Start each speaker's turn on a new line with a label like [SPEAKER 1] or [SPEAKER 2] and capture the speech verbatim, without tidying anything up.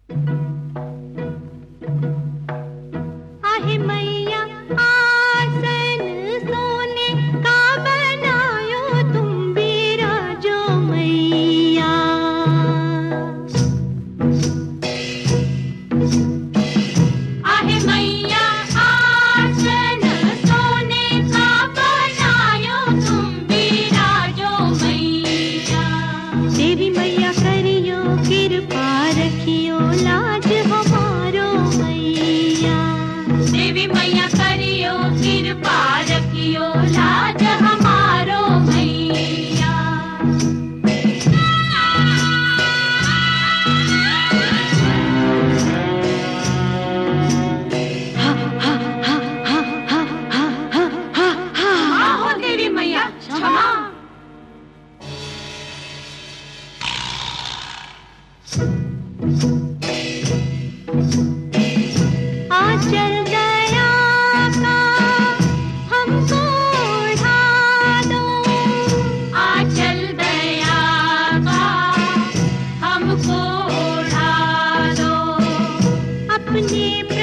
[SPEAKER 1] आहे मैया आसन सोने का बनायो, तुम बिराजो मैया। आहे मैया आसन सोने का बनायो, तुम बिराजो मैया। देवी मैया करियो कृपा रखियो लाज हमारो मैया। देवी मैया करियो कृपा रखियो लाज हमारो मैया। हा हा हा हा हा हा हा हा हा हो देवी मैया क्षमा। आंचल दया का हमको ओढ़ा दो, आंचल दया का हमको ओढ़ा दो। अपने